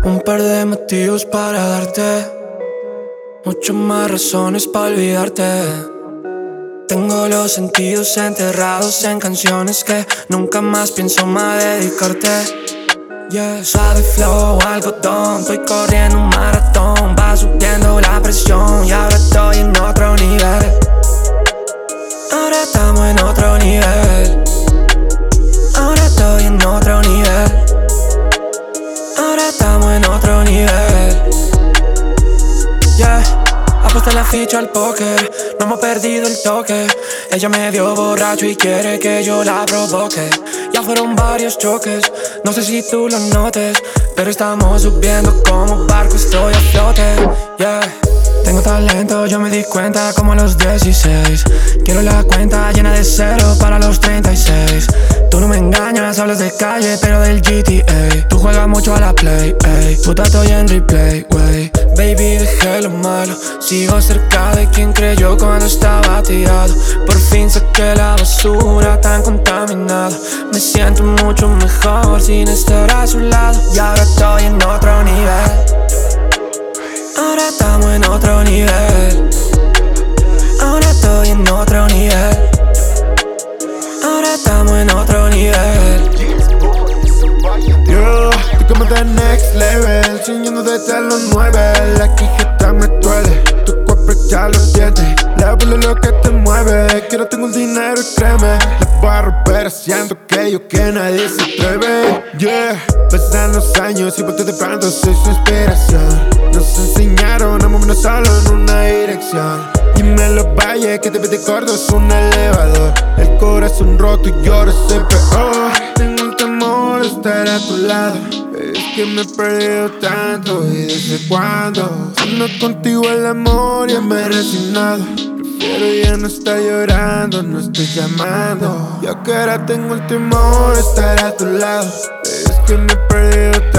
Un par de motivos para darte, muchas más razones para olvidarte. Tengo los sentidos enterrados en canciones que nunca más pienso más dedicarte. Yeah. Suave flow, algodón, estoy corriendo un maratón. Va subiendo la presión y ahora estoy en otro nivel. Ahora estamos en otro nivel. Ahora estoy en otro nivel. Ahora estamos en otro nivel. Yeah. Apuesta la ficha al póker, no hemos perdido el toque. Ella me vio borracho y quiere que yo la provoque. Ya fueron varios choques, no sé si tú lo notes, pero estamos subiendo como barco, estoy a flote. Yeah. Tengo talento, yo me di cuenta como a los 16. Quiero la cuenta llena de cero para los 36. Tú no me engañas, hablas de calle, pero del GTA. Tú juegas mucho a la play, ey. Puta, estoy en replay, wey. Baby, dejé lo malo, sigo cerca de quien creyó cuando estaba tirado. Por fin saqué la basura tan contaminada. Me siento mucho mejor sin estar a su lado. Y ahora estoy en otro nivel. Ahora estamos en otro nivel. Ahora estoy en otro nivel. Ahora estamos en otro nivel. Yo, estoy como the next level, soñando desde los 9. La quijeta me duele, tu cuerpo ya lo siente. La bola es lo que te mueve, que no tengo el dinero y créeme, la voy a romper haciendo aquello que nadie se atreve. Yeah, pasan los años y ponte de pronto soy su inspiración. Nos enseñaron a movernos solo en una dirección. Dime en los valles que te ves de gordo es un elevador. El corazón roto y lloro soy peor. Tengo el temor de estar a tu lado. Es que me he perdido tanto y desde cuándo. Si no es contigo el amor ya me he resignado. Prefiero ya no estar llorando, no estoy llamando. Ya que ahora tengo el temor de estar a tu lado. Es que me he perdido tanto